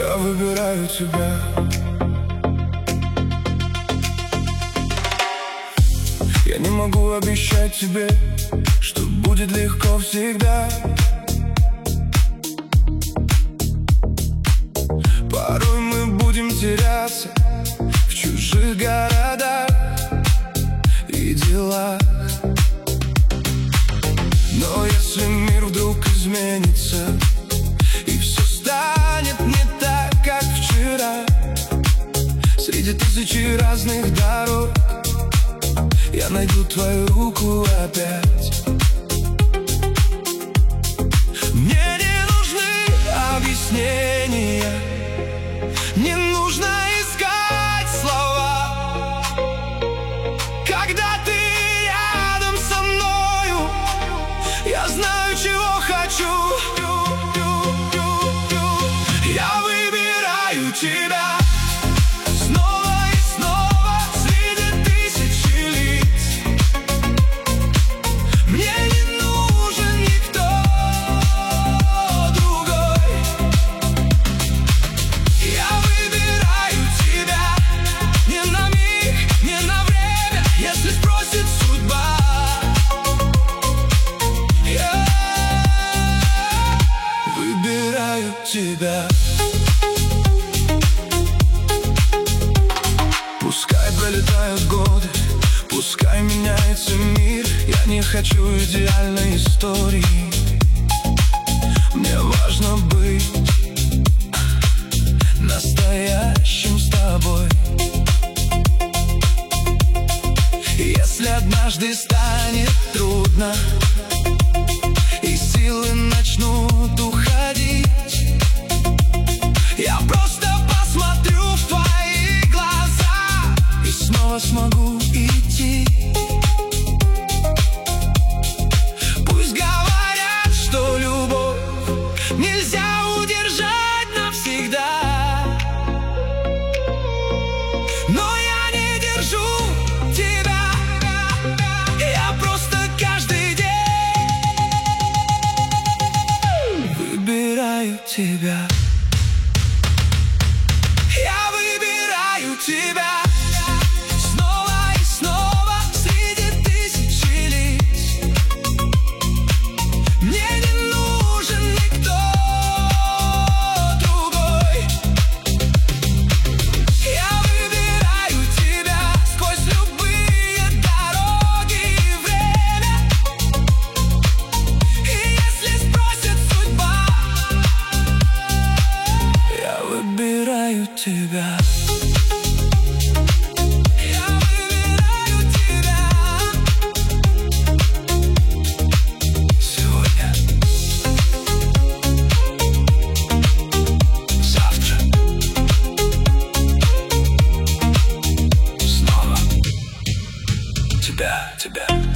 Я выбираю тебя. Я не могу обещать тебе, что будет легко всегда. Порой мы будем теряться в чужих городах и делах. Но если мир вдруг изменится и все станет не так, как вчера, среди тысячи разных дорог я найду твою руку опять. Мне не нужны объяснения, не нужно искать слова. Когда ты рядом со мною, я знаю, чего хочу. Я выбираю тебя. Тебя. Пускай пролетают годы, пускай меняется мир, я не хочу идеальной истории. Мне важно быть настоящим с тобой. Если однажды станет трудно и силы начнут уходить, я просто посмотрю в твои глаза и снова смогу идти. Пусть говорят, что любовь нельзя удержать навсегда, но я не держу тебя. Я просто каждый день выбираю тебя. Тебя снова и снова среди тысячи лиц. Мне не нужен никто другой. Я выбираю тебя сквозь любые дороги и время. И если спросит судьба, я выбираю тебя. Тебя.